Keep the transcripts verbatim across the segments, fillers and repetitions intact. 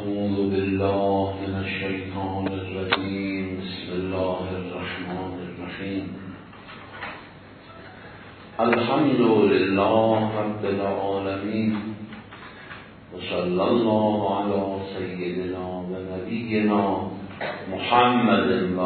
أعوذ بالله من الشيطان الرجيم بسم الله الرحمن الرحيم الحمد لله رب العالمين وصلى الله على سيدنا ونبينا محمد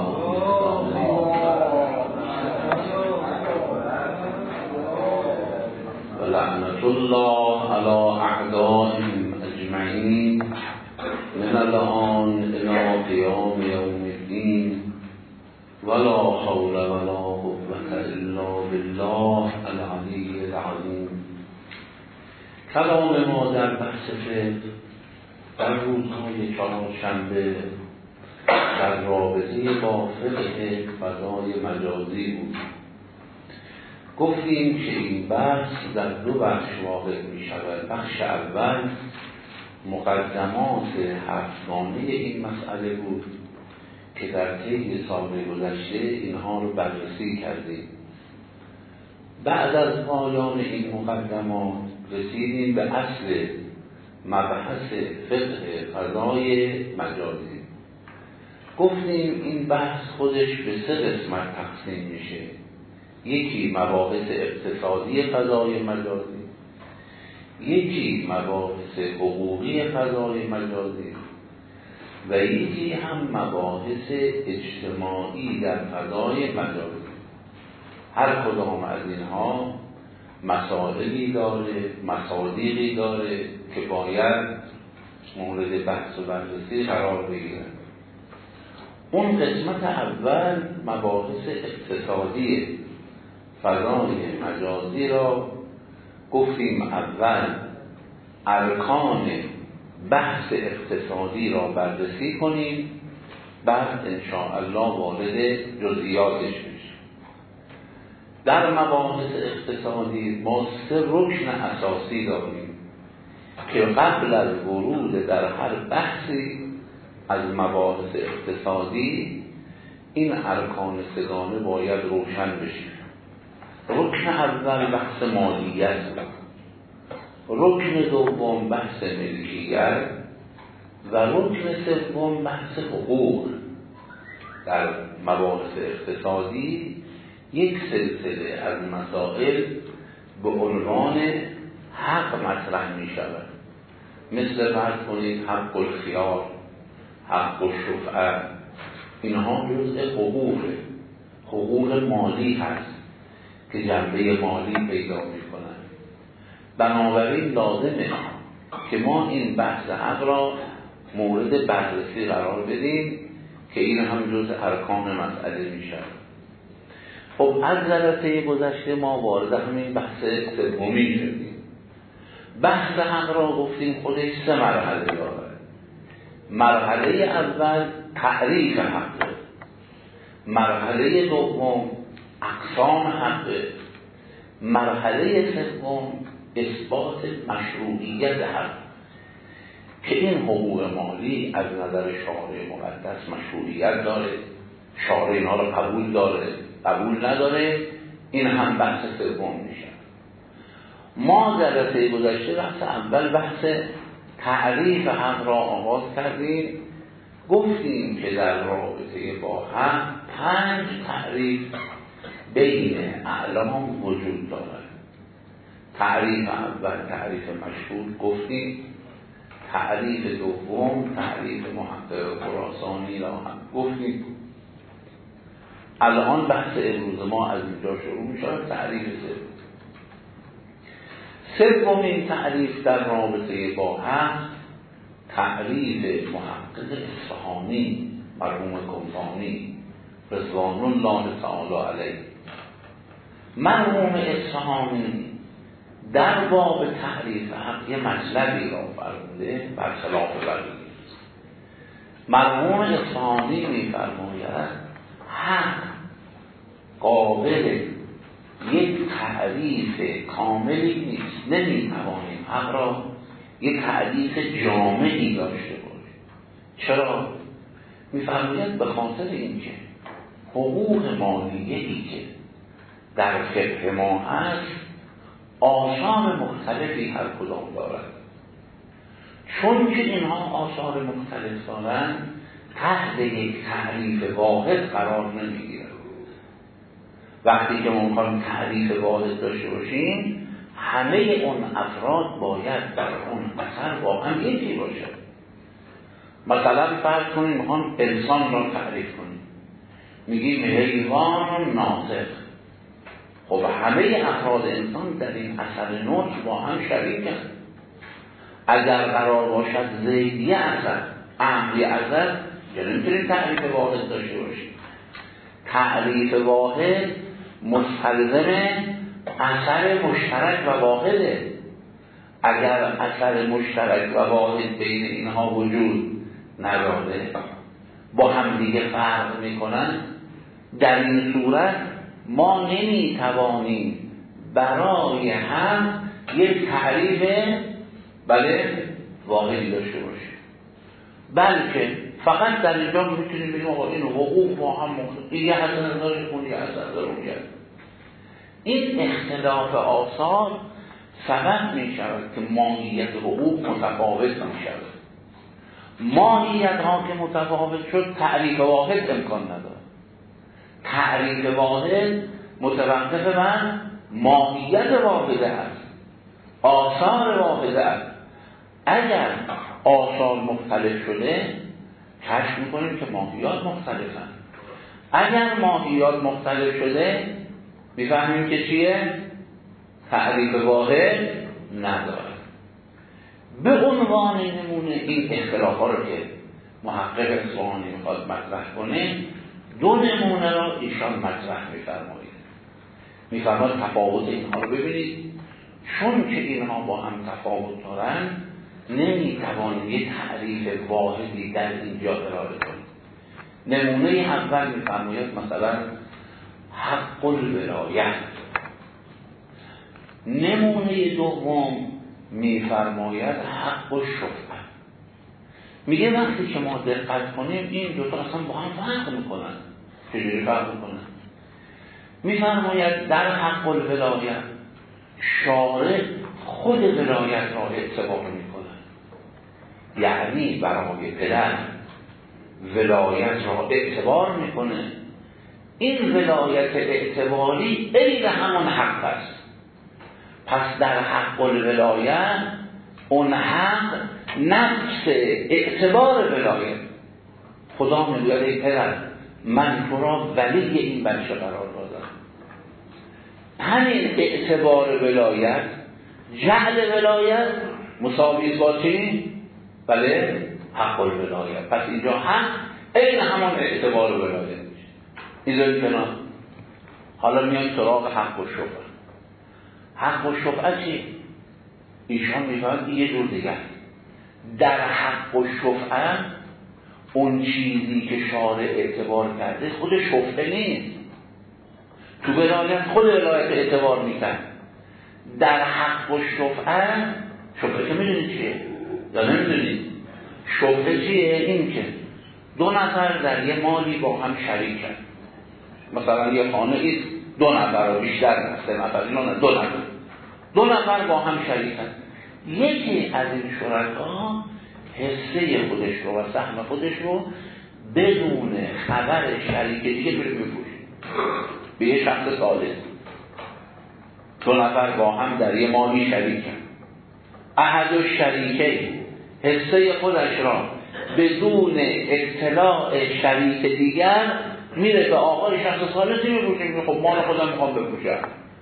ولعنة الله على أعدائهم أجمعين من الآن إلى قيام يوم الدين ولا حول ولا قوة إلا بالله العلي العظيم. کلام ما در بحث فقه در روزهای چهارشنبه در رابطه با فقه فضای مجازی بود. گفتیم که این بحث در دو بخش واقع می شود. بخش اول مقدمات هفتگانه این مسئله بود که در طی سال گذشته اینها رو بررسی کردیم. بعد از پایان این مقدمات رسیدیم به اصل مبحث فقه فضای مجازی. گفتیم این بحث خودش به سه قسمت تقسیم میشه. یکی مباحث اقتصادی فضای مجازی، یکی مباحث حقوقی فضای مجازی و یکی هم مباحث اجتماعی در فضای مجازی. هر کدام از اینها مسائلی داره، مصادیقی داره که باید مورد بحث و بررسی قرار بگیرن. اون قسمت اول مباحث اقتصادی فضای مجازی را گفتیم اول ارکان بحث اقتصادی را بررسی کنیم، بعد انشاءالله وارد جزئیاتش بشیم. در مباحث اقتصادی ما سه رکن اساسی داریم که قبل از ورود در هر بحثی از مباحث اقتصادی این ارکان سگانه باید روشن بشه. رکن اول بحث مالیت، رکن دوم بحث ملکیت و رکن سوم بحث حقوق. در مباحث اقتصادی یک سلسله از مسائل به عنوان حق مطرح می شود، مثل فرض کنید حق الخیار، حق الشفعه. اینها جزء حقوقه، حقوق مالی هست که جنبه مالی پیدا می کنند. بنابراین لازمه که ما این بحث حق را مورد بررسی قرار بدیم که این هم جزء ارکان مسئله می شود. خب از جلسه گذشته ما وارد همین بحث سومی شدیم. بحث حق را گفتیم خودش سه مرحله دارد. مرحله اول تعریف حق، مرحله دوم اقسام حق، مرحله سوم اثبات مشروعیت حق که این حقوق مالی از نظر شارع مقدس مشروعیت داره، شارع اینها را قبول داره، قبول نداره. این هم بحث سوم میشه. ما در جلسه گذشته بحث اول بحث تعریف حق را آغاز کردیم. گفتیم که در رابطه با حق پنج تعریف بین اعلام وجود دارد. تعریف اول تعریف مشهور گفتیم، تعریف دوم تعریف محقق خراسانی را هم گفتیم. الان بحث امروز ما از اینجا شروع می شود. تعریف سوم سومین تعریف در رابطه با حق تعریف محقق اصفهانی مرحوم کنفانی رضوان الله تعالی علیه. مرحوم اصفهانی در باب تعریف حق یه مطلبی را فرموده برخلاف بقیه. مرحوم اصفهانی می‌فرماید حق قابل یک تعریف کاملی نیست. نمی‌توانیم حق را یک تعریف جامعی داشته باشیم. چرا؟ می‌فرماید به خاطر اینکه حقوق مالیه‌ای که در فقه ما هست آثار مختلفی هر کدام دارد. چون که اینها آثار مختلف دارن تحت یک تعریف واحد قرار نمیگیرن. وقتی که ما میخوایم تعریف واحد داشته باشیم همه اون افراد باید در اون اثر با هم یکی باشه. مثلا فرض کنیم میخوام انسان را تعریف کنیم، میگیم حیوان ناطق. خب همه افراد انسان در این اثر نطق با هم شریکن. اگر قرار باشد زیدی اثر امری اثر یعنی نمیتونیم تعریف واحد داشته باشیم. تعریف واحد مستلزم اثر مشترک و واحده. اگر اثر مشترک و واحد بین اینها وجود نداره، با هم دیگه فرق میکنن، در این صورت ما نمیتوانیم برای هم یک تعریف بله واحدی داشته باشیم، بلکه فقط در اینجا میتونیم بگیم آقا این حقوق با هم مختلف، یه اثر داره اون یه اثر داره اون. این اختلاف آثار سبب می شود که ماهیت حقوق متفاوت می شود. ماهیت ها که متفاوت شد تعریف واحد امکان نداره. تعریف واحد متوقف بر ماهیت واحده است، آثار واحده است. اگر آثار مختلف شده کشف میکنیم که ماهیات مختلفن. اگر ماهیات مختلف شده میفهمیم که چیه؟ تعریف واحد نداره. به عنوان نمونه این اختلاف ها رو که محقق اصفهانی میخواد مطرح کنه، دو نمونه را ایشان مطرح میفرمایید. میفرماید تفاوت اینها رو ببینید، چون که اینها با هم تفاوت دارن نمیتوانید یه تعریف واحدی در اینجا ارائه کنید. نمونه اول میفرماید مثلا حق الولایت. نمونه دوم میفرماید حق الشفعه. میگه وقتی که ما دقت کنیم این دوتا اصلا با هم فرق میکنن. چجوری فرق میکنن؟ میفرماید در حق الولایت شارع خود ولایت را اعتبار میکنن، یعنی برای پدر ولایت را اعتبار میکنه. این ولایت اعتباری غیر همان حق است. پس در حق الولایت اون حق نفس اعتبار ولایت. خدا میگوید ای پدر من تو را ولی این بچه قرار دادم. همین اعتبار ولایت، جعل ولایت مساوی با چی؟ بله حق الولایت. پس اینجا حق این همان اعتبار ولایت میشه. اینجا کنار. حالا میایم سراغ حق و شفعه. حق و شفعه چی؟ ایشان میفهمند یه جور دیگه. در حق و شفعه اون چیزی که شارع اعتبار کرده خود شفعه نیست. تو ولایت خود ولایت اعتبار میکن. در حق و شفعه، شفعه که میدونید چیه؟ یا نمیدونید؟ شفعه چیه؟ این که دو نفر در یه مالی با هم شریکن. مثلا یه خانه ایست دو نفر و بیشتر نه، سه نفر نه، دو نفر دو نفر با هم شریکن. یکی از این شرکا حصه خودش رو و سهم خودش رو بدون خبر شریک دیگه میره میفروشه به یه شخص ثالث. دو نفر با هم در یه مالی شریکن. احد الشریکین حصه خودش را بدون اطلاع شریک دیگر میره به آقای شخص ثالثی میفروشه. خب مال خودم میخوام بفروشم.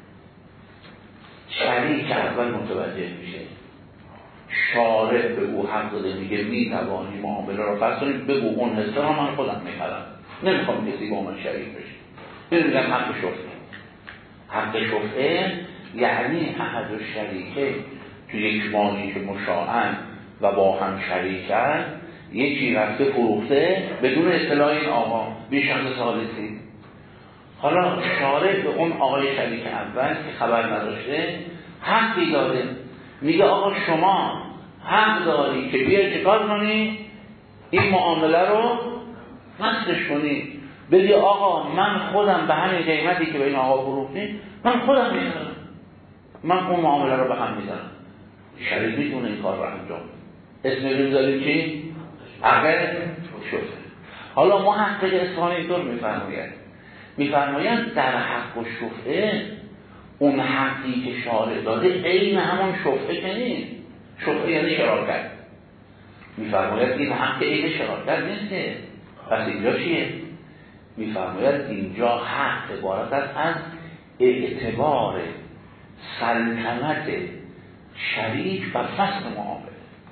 شریک اول متوجه میشه، شارع به او حق داده، میگه میتوانی معامله را فرض کنید بگو اون حصه را من خودم میخرم، نمیخوام کسی با من شریک بشه. این میگم حق شفعه. حق شفعه یعنی احد الشریکین تو یک مالی که مشاعن و با هم شریکن یکی رفته فروخته بدون اطلاع این آقا به شخص ثالثی. حالا شارع به اون آقای شریک اول که خبر نداشته حقی داده، میگه آقا شما حق داری که بیای چکار کنی؟ این معامله رو فسخش کنی، بگی آقا من خودم به همین قیمتی که به این آقا فروختی من خودم میذارم، من اون معامله رو به هم میذارم. شریک میتونه این کار رو انجام بده. اسم میذاریم چی؟ حق شفعه. حالا محقق اصفهانی اینطور میفرماید میفرماید در حق و شفعه اون حقی که شارع داده عین همون شفعه که نیست. شفعه یعنی شراکت. میفرماید این حق عین شراکت نیست. پس اینجا چیه؟ میفرماید اینجا حق عبارت است از اعتبار سلطنت شریک و فصل معامله.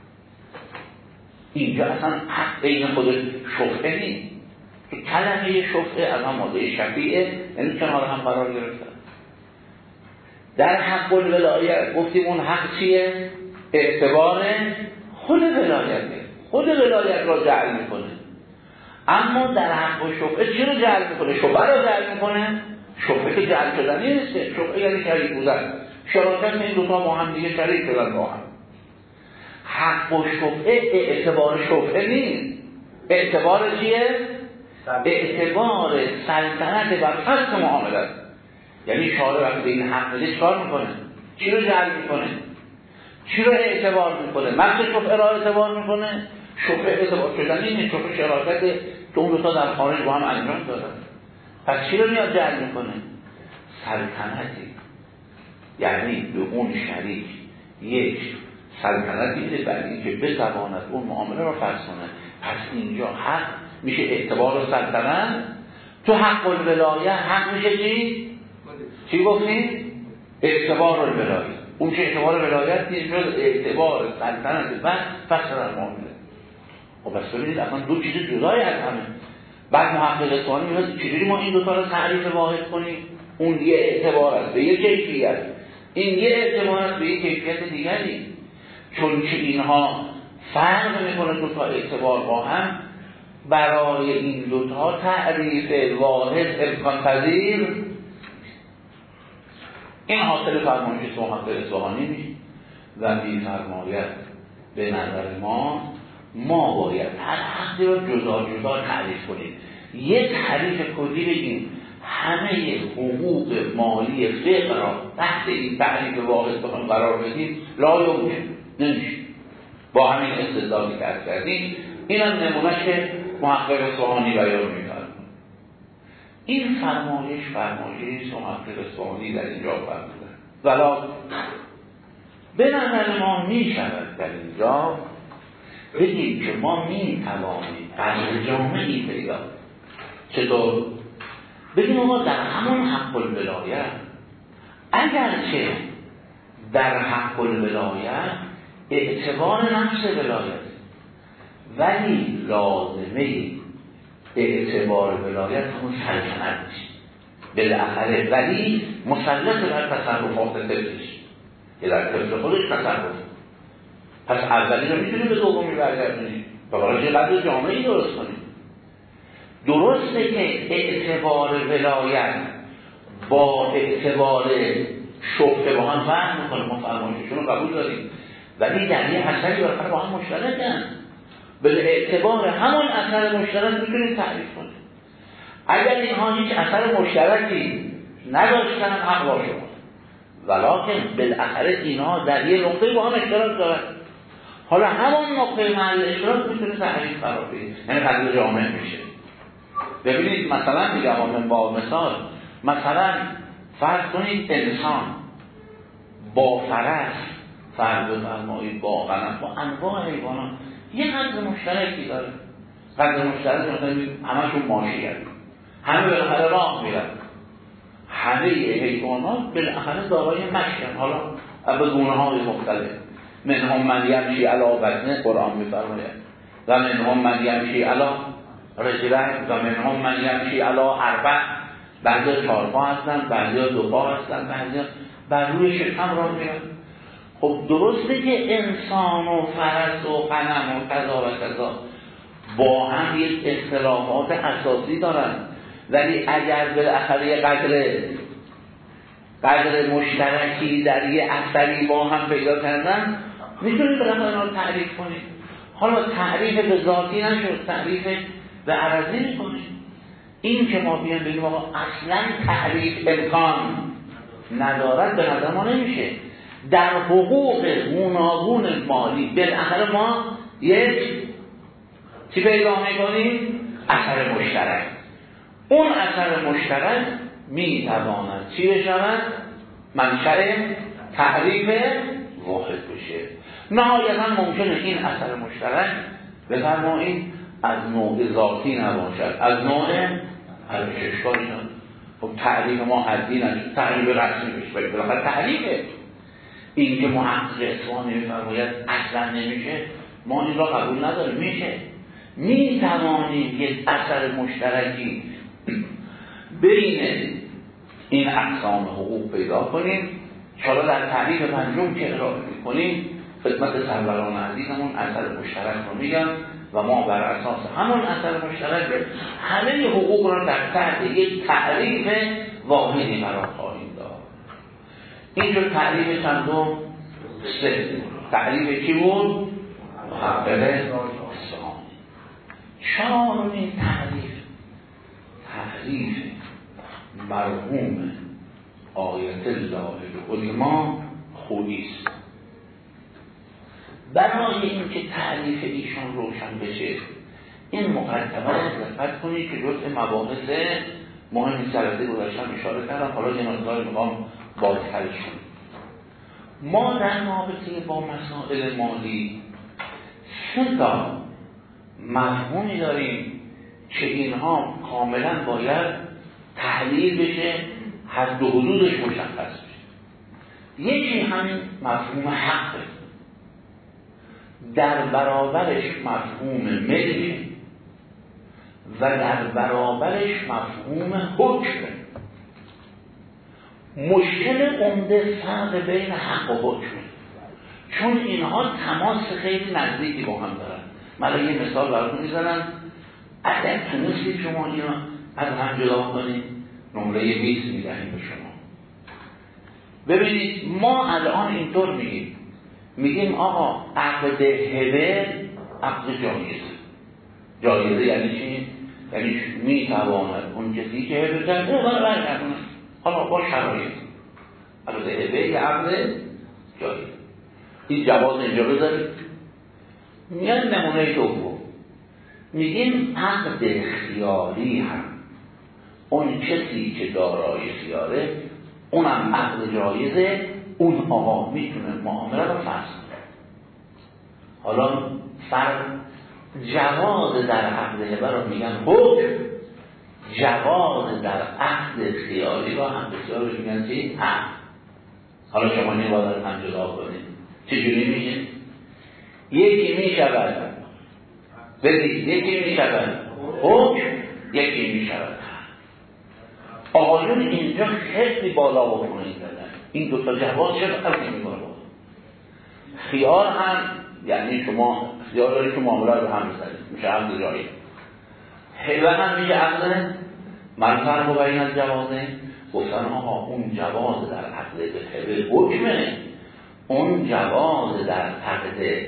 اینجا اصلا حق بین خودش شفعه نیست. که کلمه شفعه از هم ماده شفیعه، یعنی کنار هم قرار گرفتن. در حق الولایت گفتیم اون حق چیه؟ اعتبار خود ولایته. خود ولایت را جعل میکنه. اما در حق و شفعه چی رو جعل میکنه؟ شفعه رو جعل میکنه؟ شفعه که جعل شدنی نیسته. شفعه یعنی شریک بودن. شراکت این دوتا با هم دیگه شریک شدن با هم. حق و شفعه اعتبار شفعه نیست. اعتبار چیه؟ اعتبار سلطنت بر فصل معاملت. یعنی شارع وقتی این حق میده چکار میکنه؟ چی رو جعل میکنه؟ چی رو اعتبار میکنه؟ مقصد شفعه را اعتبار میکنه؟ شفعه اعتبار شدنی نیست. شفعه شراکت که اون دوتا در خارج با هم انجام دادن. پس چی رو میاد جعل میکنه؟ سلطنتی. یعنی به اون شریک یک سلطنت میده برای اینکه بتواند اون معامله را فرض کنه. پس اینجا حق میشه اعتبار و سلطنت. تو حق الولایه حق میشه چی؟ چی گفتیم؟ اعتبار الولایه. اون که اعتبار ولایت نیست، شد اعتبار سلطنت و فصل در معامله. خب بس ببینید اصلا دو چیز جدای از همه. بعد محقق اصفهانی میگه چجوری ما این دوتا رو تعریف واحد کنیم؟ اون یه اعتبار است به یک کیفیت، این یه اعتبار است به یک کیفیت دیگری. چون که اینها فرق میکنه دوتا اعتبار با هم، برای این دوتا تعریف واحد امکان پذیر. این حاصل فرمایش محقق اصفهانی میشه و میفرماید به نظر ما ما باید هر حقی رو جدا جدا تعریف کنیم. یک تعریف کلی بگیم همه حقوق مالی فقه را تحت این تعریف واحد بخوایم قرار بدیم لا یمکن، نمیشه. با همین استدلالی که عرض کردیم این هم نمونهش محقق اصفهانی بیان می‌کنه. این فرمایش فرمایش محقق اصفهانی در اینجا فرموده. ولی به نظر ما می شود در اینجا بگیم که ما می توانیم قدر جامعی پیدا. چطور؟ بگیم ما در همون حق الولایت اگرچه در حق الولایت اعتبار نفس ولایت، ولی لازمه اعتبار ولایت همون سلطنت میشه بالاخره، ولی مسلط در تصرفات طفلش که در طفل خودش تصرف. پس اولی رو میتونیم به دومی برگردونیم و برای قدر جامعی درست کنیم. درسته که اعتبار ولایت با اعتبار شفعه با هم فرق میکنه، ما فرمایششون رو قبول داریم، ولی در یه اثری بالاخره با هم مشترکن. به اعتبار همون اثر مشترک میتونیم تعریف کنیم. اگر اینها هیچ اثر مشترکی نداشتن حق با شما، ولکن بالاخره اینها در یه نقطه با هم اشتراک دارن. حالا همون نقطه محل اشتراک میتونه تعریف قرار بگیره، یعنی قدر جامع میشه. ببینید مثلا میگم من با مثال، مثلا فرض کنید انسان با فرس، فرض فرمایید با غنم، با انواع حیوانات یه قدر مشترکی داره. قدر مشترک مثلا همشون ماشی هست، همه بالاخره راه میرن، همه حیوانات بالاخره دارای مشی، حالا به گونه های مختلف. منهم من یمشی علی بطنه، قرآن میفرماید، و منهم من یمشی علی رجلین و منهم من یمشی علی اربع. بعضی چهار پا هستن، بعضی دو پا هستن، بعضی بر روی شکم راه میرن. خب درسته که انسان و فرس و غنم و کذا و کذا با هم یک اختلافات اساسی دارن، ولی اگر بالاخره قدر قدر مشترکی در یه اثری با هم پیدا کردن، میتونید بالاخره اینا رو تعریف کنید. حالا تعریف به ذاتی نشد، تعریف به عرضی میکنید. این که ما بیان بگیم آقا اصلا تعریف امکان ندارد به نظر ما نمیشه. در حقوق گوناگون مالی بالاخره ما یک چی پیدا میکنیم؟ اثر مشترک. اون اثر مشترک میتواند چی بشود؟ منشأ تعریف واحد بشه. نهایتا ممکنه این اثر مشترک بفرمایید از نوع ذاتی نباشد، از نوع ارزش‌کاری نباشد. خب تعریف ما حدی نشد، تعریف رسمی بشه، بالاخره تعریفه. این که محقق اصفهانی می‌فرماید اصلا نمیشه، ما این را قبول نداریم. میشه، میتوانیم یک اثر مشترکی بین این اقسام حقوق پیدا کنیم. حالا در تعریف پنجم که ارائه می‌کنیم خدمت سروران عزیزمون اثر مشترک رو میگم و ما بر اساس همون اثر مشترک همه حقوق را در تحت یک تعریف واحدی قرار خواهیم داد. این جو تعریف چندم؟ سه. تعریف چی بود؟ محقق اصفهانی. چهارمین تعریف تعریف مرحوم آیت الله العظما خویی است. برای اینکه تعریف ایشان روشن بشه این مقدمه رو دقت کنید که جزء مباحث مهم جلسه گذشته اشاره کردم، حالا یه مقدار میخوام بازترش کنم. ما در رابطه با مسائل مالی سه تا مفهومی داریم که اینها کاملا باید تحلیل بشه، حد و حدودش مشخص بشه. یکی همین مفهوم حقه، در برابرش مفهوم ملک و در برابرش مفهوم حکم. مشکل عمده فرق بین حق و حکم، چون اینها تماس خیلی نزدیکی با هم دارن. من یه مثال براتون میزنم، اگر تونستید شما اینا از هم جدا کنید نمره بیست میدهیم به شما. ببینید ما الان اینطور میگیم میگیم آقا عقد هبه عقد جایزه. جایزه یعنی چی؟ یعنی میتواند اون کسی که هبه کرده او برای برگردونه، حالا با شرایط. عقد هبه یه عقد جایزه. این جواز اینجا بذارید. میان نمونه دوم میگیم عقد خیاری هم اون کسی که دارای خیاره اونم عقد جایزه، اون آقا میتونه معامله رو فسخ کنه. حالا فرق جواز در عقد هبه رو میگن حکم، جواز در عقد خیاری رو هم بسیار رو میگن چی؟ عقد. حالا شما این باید رو هم جدا کنید. چجوری میشه؟ یکی میشود بدید، یکی میشود حکم، یکی میشود. آقایون اینجا خیلی بالا و پایین دادن. این دو تا جواز چرا فرق نمی‌کنه؟ خیار هم یعنی شما خیار دارید که معامله رو هم بزنید، میشه عقد جاری. هبه هم میشه عقد. من فرق بین از جوازه گفتن آقا اون جواز در عقد به هبه حکمه، اون جواز در عقد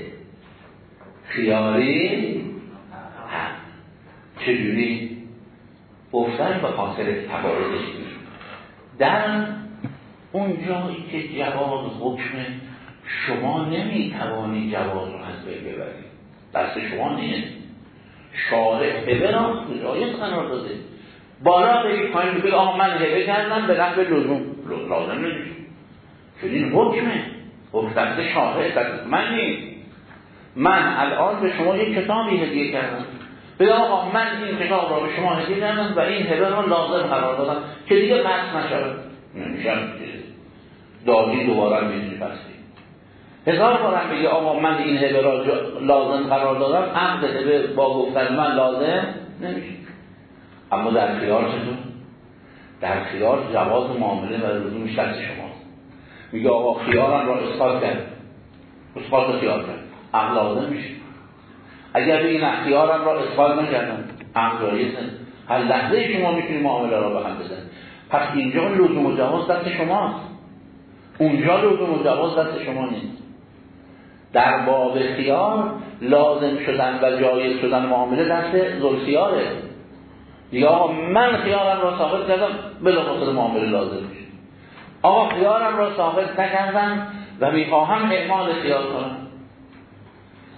خیاری هم. چجوری؟ گفتن به خاطر تبارزش در اون جایی که جواز حکمه شما نمیتوانی جواز رو از بین ببرید، دست شما نیست. شارع هبه را جایز قرار داده، بالا بگید پایین بگید آقا من هبه کردم به نحو لزوم لازم نمیشه، چون این حکمه، حکم دست شارع دست من نیست. من الان به شما یک کتابی هدیه کردم، بگید آقا من این کتاب را به شما هدیه کردم و این هبه را لازم قرار دادم که دیگه پس نشود. نمیشه دادی دوباره میتونی پسی هزار بارم بگی آقا من این هبه را لازم قرار دادم، عقد هبه با گفتن من لازم نمیشه. اما در خیار چطور؟ در خیار جواز معامله و لزومش دست شماست. میگه آقا خیارم را اسقاط کرد، اسقاط خیار کرد، عقد لازم میشه. اگر به این خیارم را اسقاط نکردم، عقد جایزه. هر لحظه شما میتونی معامله را به هم بزنید. پس اینجا لزوم و جواز دست شماست، اونجا لزوم و جواز دست شما نیست. در باب خیار لازم شدن و جایز شدن معامله دست ذوالخیاره. دیگه آقا من خیارم را ثابت کردم بلافاصله معامله لازم میشه. آقا خیارم را ثابت نکردم و میخواهم اعمال خیار کنم،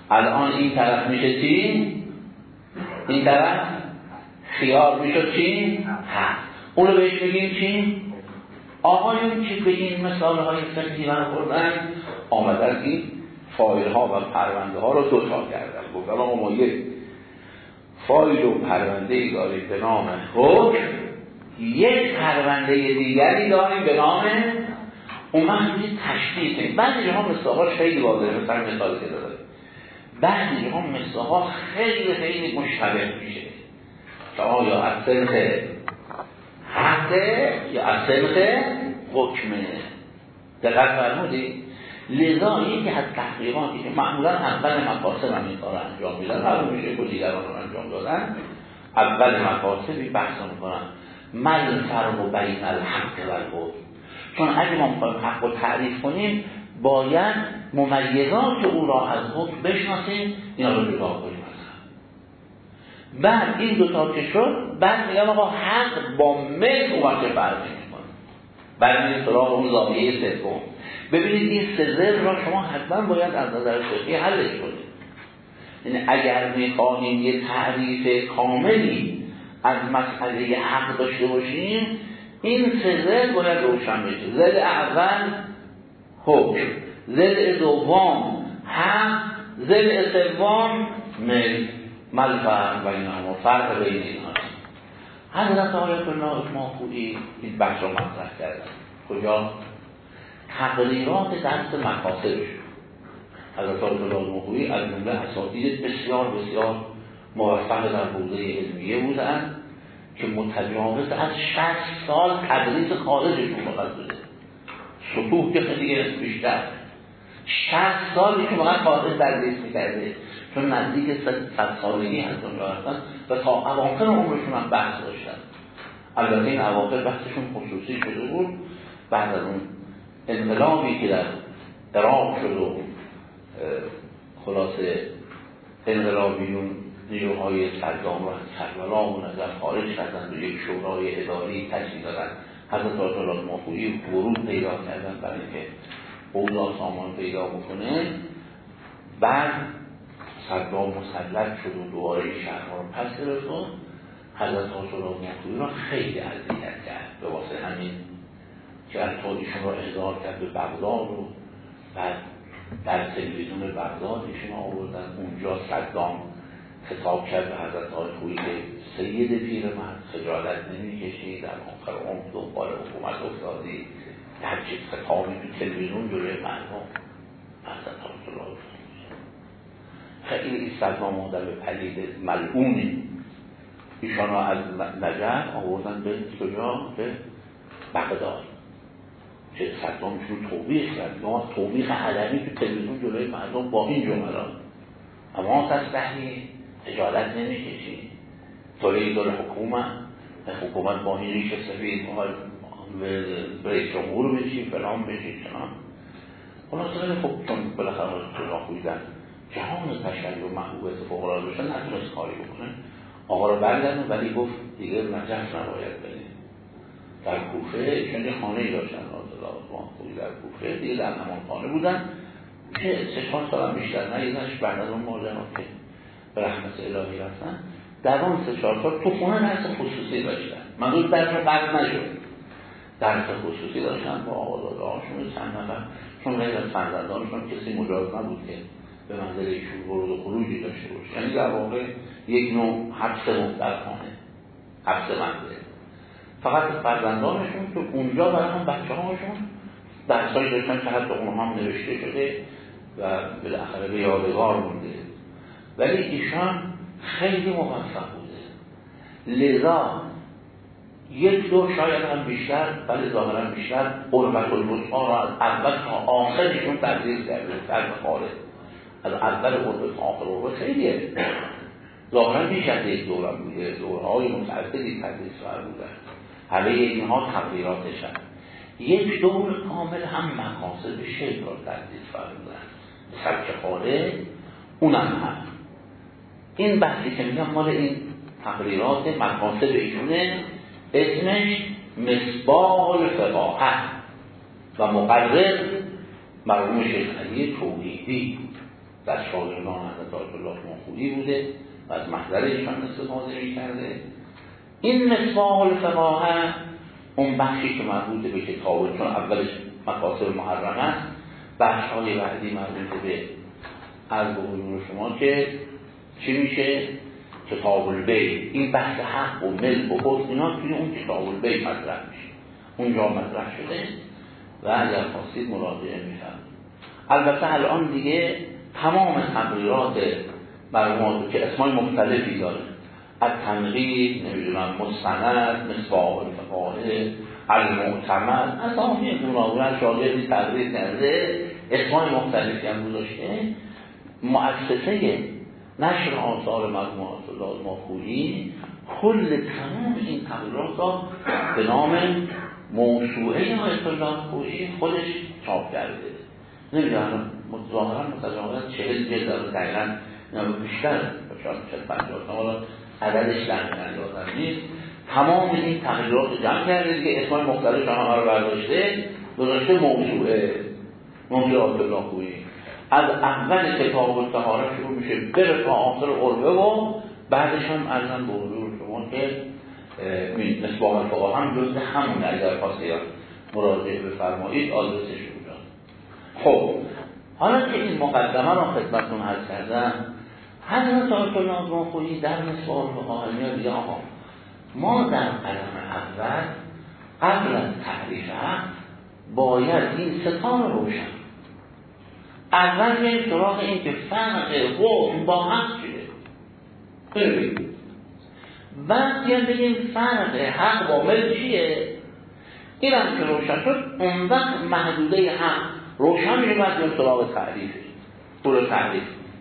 الان این طرف میشه چی؟ این طرف خیار میشه چی؟ حق. اونو بهش بگیم چی؟ آقایون که به این مثال های فقهی برخوردن آمدن این فایل ها و پرونده ها رو دوتا کردن. گفتن آقا ما یک فایل و پرونده ای داریم به نام حکم، یک پرونده دیگری داریم به نام اون وقت میشه تشخیص کنیم. بعضی جاها مثالاش خیلی واضحه، مثلا مثال که داره بعضی جاها مثالا خیلی خیلی مشتبه میشه که آیا از سمت حقه یا از سمت حکمه. دقت فرمودید؟ لذا یکی از تحقیقاتی که معمولا اول مقاصد هم این کار رو انجام میدن، معلوم میشه که دیگران رو انجام دادن، اول مقاصدی بحث میکنن مل فرق بین الحق و الحکم. چون اگه ما میخوایم حق رو تعریف کنیم باید ممیزات او را از حکم بشناسیم، اینا رو جدا کنیم. بعد این دوتا که شد، بعد میگم آقا حق با ملک اون وقت فرق میکنه. بعد میگم سراغ اون زاویه سوم. ببینید این سه را شما حتما باید از نظر فقهی حلش کنید. یعنی اگر میخواهیم یه تعریف کاملی از مسئله حق داشته باشیم، این سه ضلع باید روشن بشه. ضلع اول حکم، ضلع دوم حق، ضلع سوم ملک. مل فرق بین اینها، فرق بین اینها. حضرت آیت الله مافعولی این بحث رو مطرح کردن. کجا؟ تقریرات درس مقاصدش. حضرت آیت الله مافعولی از جمله اساتید بسیار بسیار موفق در حوزه علمیه بودند که متجاوز از شصت سال تدریس خارجشون فقط بوده. سطوح که خیلی بیشتر. شصت سالی که فقط خارج تدریس میکرده، چون نزدیک صد سالگی از دنیا رفتن و تا اواخر عمرشون هم بحث داشتن. البته این اواخر بحثشون خصوصی شده بود بعد از اون انقلابی که در عراق شد و خلاصه انقلابیون نیروهای صدام رو از کربلا و نظر خارج کردن و یک شورای اداری تشکیل دادن. حضرت آیت الله مافعولی ورود پیدا کردن برای اینکه اوضاع سامان پیدا بکنه. بعد صدام مسلط شد و دوباره این شهرها رو پس گرفت و حضرت آیت الله مافعولی را خیلی اذیت کرد. به واسه همین که ارتادیشون را احضار کرد به بغداد و بعد در تلویزیون بغداد ایشون آوردن. اونجا صدام خطاب کرد به حضرت آیت خویی که سید پیرمرد خجالت نمی‌کشی، در آخر عمر دنبال حکومت افتادی، در چه خطابی تو تلویزیون جلوی مردم. حضرت آیت الله خیلی صدام آدم پلید ملعونه. ایشان را از نجف آوردن به کجا؟ به بغداد. چه صدامشون توبیخ کرد، ما توبیخ علمی تو تلویزیون جلوی مردم با این جملات. اما تستحی خجالت نمی‌کشی، ترید الحکومت، حکومت با این ریش سفید رئیس جمهور بشی، فلان بشی، چنان. خلاصه خب چون بالاخره راه خویدن جهان تشریع و محبوبیت فوق‌العاده داشتن، نتونست کاری بکنه. آقا رو برگردن ولی گفت دیگه نجف نباید بریم. در کوفه چون یه خانه‌ای داشتن خوبی در کوفه، دیگه در همان خانه بودن که سه چهار سال هم بیشتر نیدنش. بعد از اون ماجرا که به رحمت الهی رفتن، در اون سه چهار سال تو خونه درس خصوصی داشتن. منظور درس قرض نشد، درس خصوصی داشتن با آقازاده‌هاشون چند نفر، چون غیر از فرزندانشون کسی مجاز نبود که به منزل ایشون ورود و خروجی داشته باشه. یعنی در واقع یک نوع حبس مختلفانه، حبس منزل. فقط فرزندانشون که اونجا برای هم بچه هاشون درسایی داشتن که حتی اونها هم نوشته شده و بالاخره به یادگار مونده. ولی ایشان خیلی موفق بوده، لذا یک دو شاید هم بیشتر، ولی ظاهرا بیشتر قربت الوسطا را از اول تا آخرشون تدریس کرده. در خارج از اول قربت تا آخر قربت خیلیه، ظاهرا بیش از یک دورم بوده، دورهای متعددی تدریس فرمودن. همه اینها تقریراتش هم یک دور کامل هم مقاصد شیخ را تدریس فرمودن، سبک خاله اونم هم. این بحثی که میگم مال این تقریرات مقاصد ایشونه، اسمش مصباح الفقاهه و مقرر مرحوم شیخ علی توحیدی. در شاگردان حضرت آیت الله ماخوذی بوده و از محضر ایشان استفاده می‌کرده. این مصباح الفقاهه اون بخشی که مربوط به کتاب، چون اولش مکاسب محرمه است، بخش‌های بعدی مربوط به عرض به حضور شما که چی میشه؟ کتاب البیع. این بحث حق و ملک و حق اینا توی اون کتاب البیع مطرح میشه، اونجا مطرح شده و اگر خواستید مراجعه می‌فرمایید. البته الان دیگه تمام تغییرات مرموز که اسمای مختلفی داره، از تنقید، نمیدونم مستند، مصباح الفقاهه، المعتمد، از آنی گوناگون شاگردی تغییر کرده، اسمای مختلفی هم گذاشته. مؤسسه نشر آثار مرحوم آیت الله ماخوذی کل تمام این تغییرات را به نام موسوعه آیت الله ماخوذی خودش چاپ کرده. نمیدونم ظاهرا متجاوز چهل جلد رو دقیقاً بیشتر شاید پنجاه تا عددش در میاد نیست. تمام این تغییرات جمع کرده دیگه، اسمای مختلف همه رو برداشته گذاشته موسوعه موسوعه آیت الله ماخوذی. از اول کتاب الطهاره شروع میشه بره تا آخر عربه و بعدش هم ارزم به حضور شما که مصباح الفقاهه هم جزء همون اگر خواستید مراجعه بفرمایید آدرسش اونجاست. خب حالا که این مقدمه رو خدمتتون عرض کردم، حضرت آیت الله ماخوذی در مصباح الفقاهه میاد میگه آقا ما در قدم اول قبل از تعریف حق باید این ستا رو روشن. اول بریم سراغ این که فرق حکم با حق چیه، ببینید بعد بیان بگیم فرق حق با ملک چیه. این هم که روشن شد اون وقت محدوده حق روشن میشه، بعد بیان سراغ تعریفش. طول تعریف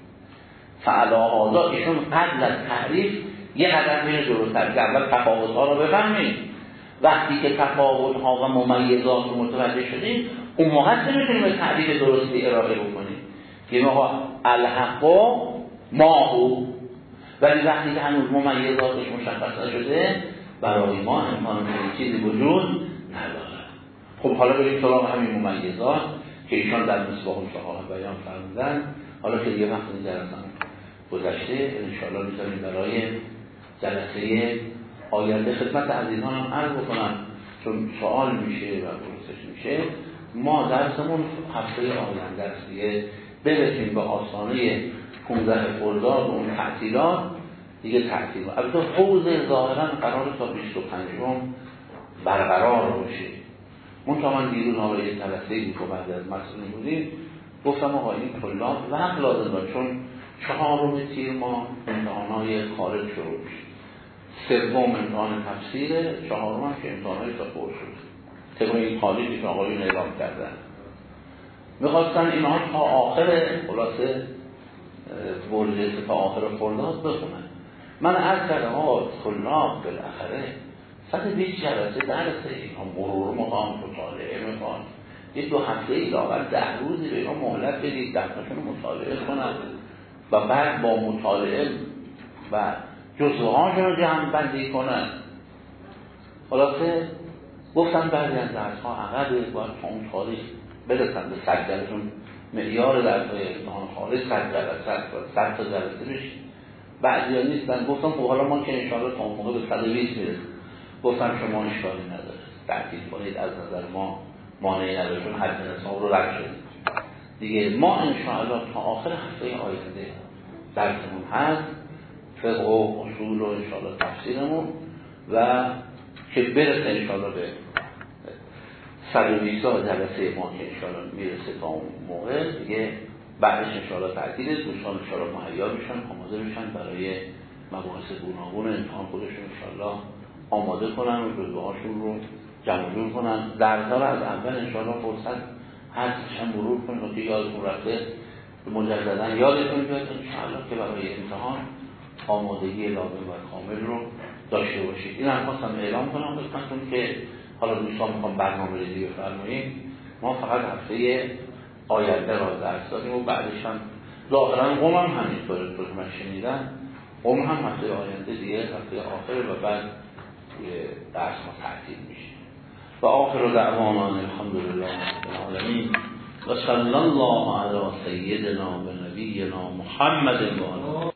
فعلا هذا ایشون قبل از تعریف یه قدر میره جلوتر که اول تفاوت‌ها رو بفهمید. وقتی که تفاوت‌ها و ممیزات رو متوجه شدیم اون موقع نمیتونیم به تعریف درستی ارائه بکنیم که ما الحق ما هو، ولی وقتی که هنوز ممیزاتش مشخص نشده برای ما امکان چیزی وجود نداره. خب حالا بریم سراغ همین ممیزات که ایشان در مصباح الفقاهه بیان فرمودن. حالا که دیگه وقتی درسم گذشته انشاءالله می‌ذاریم برای جلسه آینده خدمت عزیزان هم عرض بکنم، چون سوال میشه و پرسش میشه. ما درسمون هفته آینده است دیگه، برسیم به آستانه پانزده خرداد و اون تعطیلات دیگه تعطیل. البته حوزه ظاهرا قرار تا بیست و پنجم برقرار باشه. منتها من دیروز حالا یه جلسه‌ای که بعد از مسئولین بودیم گفتم آقا این طلاب وقت لازم داره، چون چهارم تیر ما امتحانای خارج شروع میشه، سوم امتحان تفسیره، چهارم هم که امتحانای تفسیر شد طبق این تاریخی که آقایون اعلام کردن. میخواستن اینها تا آخر خلاصه برجسته تا آخر خرداد بخونن. من عرض کردم آقا طلاب بالاخره صد و بیست جلسه درسه، اینها مرور مقام مطالعه میخوان، یه دو هفته ای لااقل ده روزی به اینها مهلت بدید درسشون مطالعه کنن و بعد با مطالعه و جزوهاشون رو جمع بندی کنن. خلاصه گفتم بعضی از درس‌ها عقبه، باید تا اون تاریخ برسن به صد جلسه، چون معیار درس‌های امتحان خارج صد جلسه صد تا جلسه بشه. بعضیا نیستن. گفتم خب حالا ما که انشاءالله تا اون موقع به صد و بیست میرسیم. گفتم شما اشکالی نداره تعطیل کنید، از نظر ما مانعی نداره، چون حد حساب رو رد شدیم دیگه. ما انشاءالله تا آخر هفته آینده درسمون هست، فقه و اصول و انشاءالله تفسیرمون، و که برسه انشاءالله به صد و بیست جلسه ما که انشاءالله میرسه تا اون موقع دیگه. بعدش انشاءالله تعطیل است، دوستان انشاءالله مهیا میشن، آماده میشن برای مباحث گوناگون امتحان خودشون انشاءالله آماده کنن و جزوهاشون رو جمع جور کنن. درس‌ها رو از اول انشاءالله فرصت هستش هم مرور کنید که یادتون رفته مجددا یادتون بیاد انشاءالله که برای امتحان آمادگی لازم و کامل رو داشته باشید. این هم خواستم اعلام کنم خدمتتون که حالا دوستان میخوام برنامه ریزی بفرمایید. ما فقط هفته آینده را درس داریم و بعدش هم ظاهرا قم هم همینطوره، تو من شنیدم قم هم هفته آینده دیگه هفته آخر و بعد درس ما تعطیل میشه. و آخر دعوانا الحمدلله رب العالمین و صلی الله علی سیدنا و نبینا محمد و آله